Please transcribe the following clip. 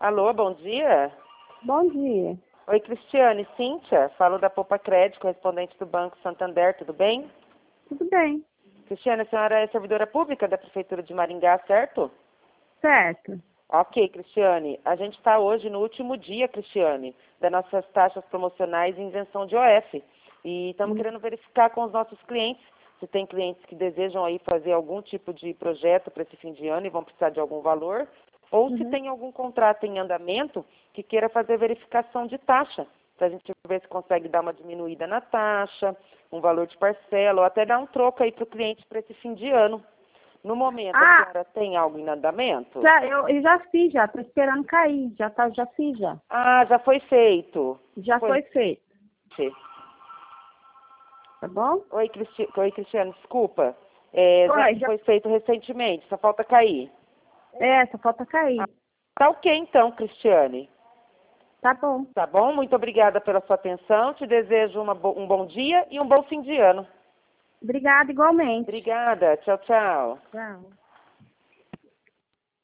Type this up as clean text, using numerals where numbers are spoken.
Alô, bom dia. Bom dia. Oi, Cristiane, Cíntia, falo da Poupa Crédito, correspondente do Banco Santander, tudo bem? Tudo bem. Cristiane, a senhora é servidora pública da Prefeitura de Maringá, certo? Certo. Ok, Cristiane. A gente está hoje no último dia, Cristiane, das nossas taxas promocionais em isenção de OF. E estamos querendo verificar com os nossos clientes se tem clientes que desejam aí fazer algum tipo de projeto para esse fim de ano e vão precisar de algum valor, ou se tem algum contrato em andamento que queira fazer verificação de taxa, para a gente ver se consegue dar uma diminuída na taxa, um valor de parcela, ou até dar um troco aí para o cliente para esse fim de ano. No momento, a senhora tem algo em andamento? Eu já fiz, já. Tô esperando cair. Já fiz, já. Ah, já foi feito. Já foi feito. Sim. Tá bom? Oi, Cristiano, desculpa. Já Oi, foi feito recentemente, só falta cair. só falta cair. Tá ok então, Cristiane. Tá bom. Tá bom? Muito obrigada pela sua atenção. Te desejo um bom dia e um bom fim de ano. Obrigada igualmente. Obrigada. Tchau, tchau. Tchau.